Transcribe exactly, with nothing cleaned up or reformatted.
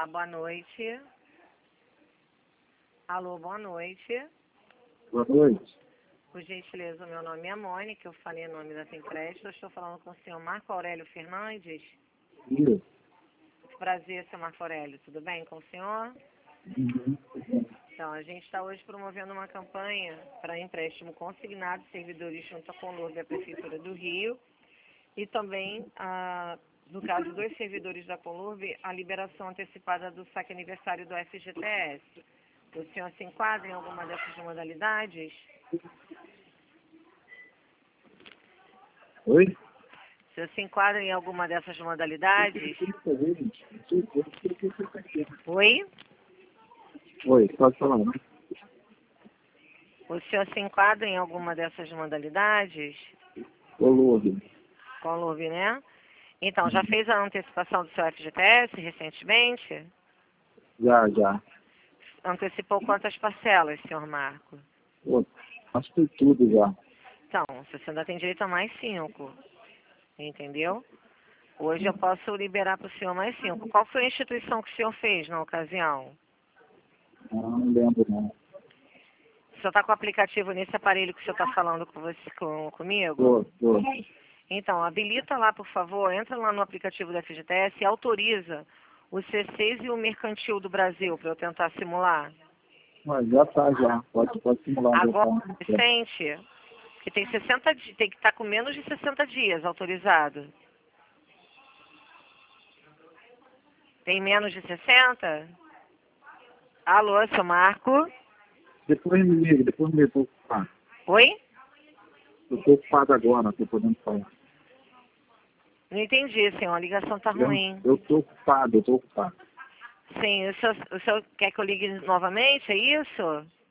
Olá, boa noite. Alô, boa noite. Boa noite. Por gentileza, meu nome é Mônica, eu falei em nome da Fincrest. Eu estou falando com o senhor Marco Aurélio Fernandes. Isso. Prazer, senhor Marco Aurélio. Tudo bem com o senhor? Uhum. Então, a gente está hoje promovendo uma campanha para empréstimo consignado de servidores junto à Conlurb da Prefeitura do Rio. E também, ah, no caso dos servidores da Conlurb, a liberação antecipada do saque aniversário do F G T S. O senhor se enquadra em alguma dessas modalidades? Oi? O senhor se enquadra em alguma dessas modalidades? Oi? Oi, pode falar, né? O senhor se enquadra em alguma dessas modalidades? Ô, Lourdes. Conlurb, né? Então, já fez a antecipação do seu F G T S recentemente? Já, já. Antecipou quantas parcelas, senhor Marco? Pô, acho que tudo já. Então, você ainda tem direito a mais cinco. Entendeu? Hoje eu posso liberar para o senhor mais cinco. Qual foi a instituição que o senhor fez na ocasião? Não, não lembro, não. O senhor está com o aplicativo nesse aparelho que o senhor está falando com você, com, comigo? Tô, tô. Então, habilita lá, por favor, entra lá no aplicativo da F G T S e autoriza o C seis e o Mercantil do Brasil para eu tentar simular. Mas já tá, já. Pode, pode simular. Agora, Já tá. Vicente, que tem sessenta dias, tem que estar com menos de sessenta dias autorizado. Tem menos de sessenta? Alô, seu Marco? Depois me liga, depois me liga, tô ocupado. Oi? Eu tô ocupado agora, não tô podendo falar. Não entendi, senhor. A ligação tá Eu, ruim. eu tô ocupado, eu tô ocupado. Sim, o senhor, o senhor quer que eu ligue novamente, é isso?